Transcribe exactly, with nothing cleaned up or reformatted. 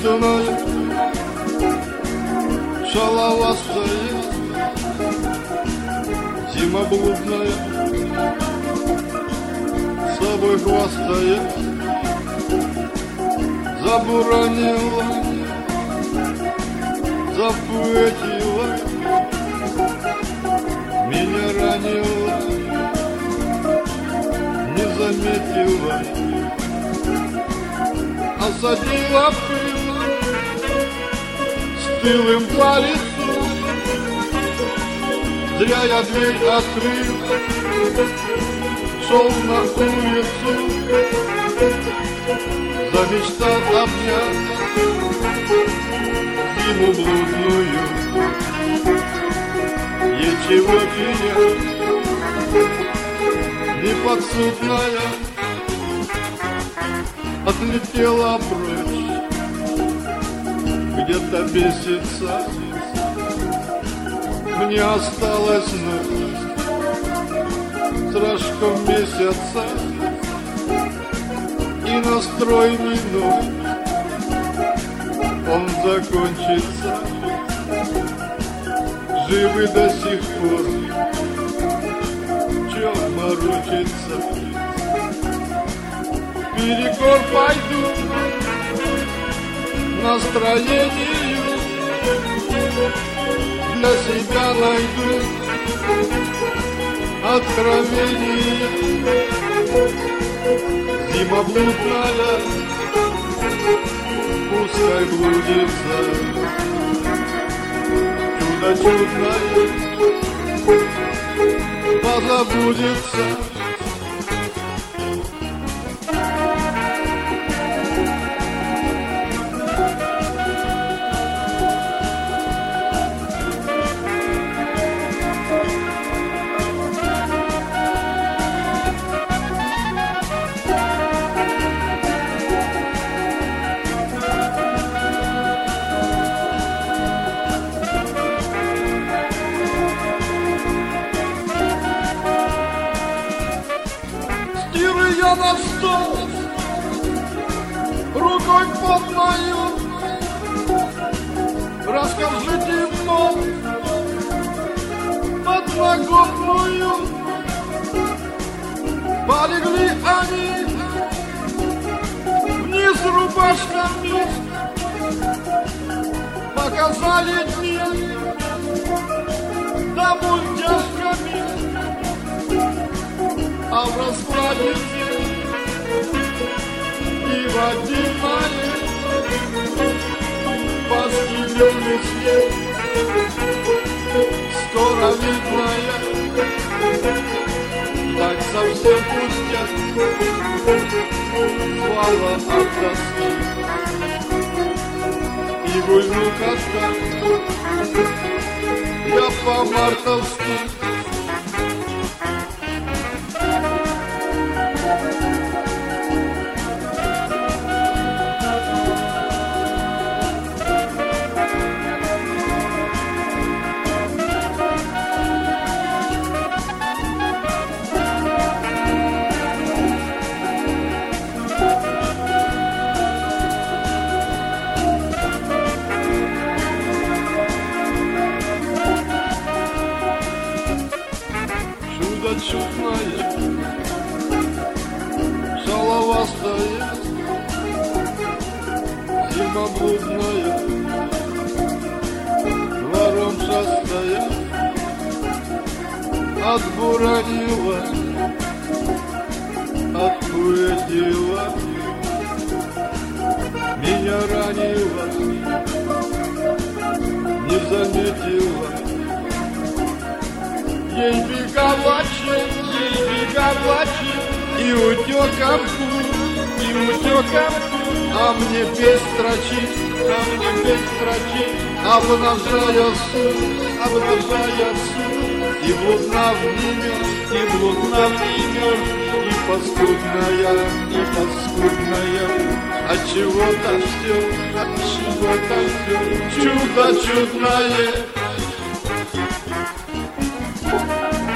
блудная, шаловастая, зима блудная, собой хвастая, забуранила, запуэтила, меня ранила, не заметила, осадила пыль стылым по лицу. Зря я дверь открыл, шел на улицу, замечтал обнять зиму блудную. Ей чего пенять, неподсудная, отлетела прочь, где-то бесится. Мне осталось ночь с рожком месяца, и настрой минут он закончится. Живы до сих пор, чё морочится. Перекор пойду настроению, для себя найду откровение. Зима блудная, пускай блудится, чудо чудное позабудется. Я на стол рукой под мою, расскажите мной подноготную. Полегли они вниз рубашками, показали мне домой тяжками, а в раскладе и водимая паскилёный свет, скоро видная, так совсем пустят, слава от тоски. И гульну коска я по-мартовски. Чудная, шаловастая, зима блудная, двором шастая, отбуранила, отпуэтила, меня ранила, не заметила. Ей беговачи, ей беговачи, и утёком, и утёком, а мне без строчить, а мне без строчить, обнажая суд, обнажая суд, и блудна в нее, и блудна в нее, и паскудная, и паскудная, отчего-то всё, отчего-то всё, чудо чудное.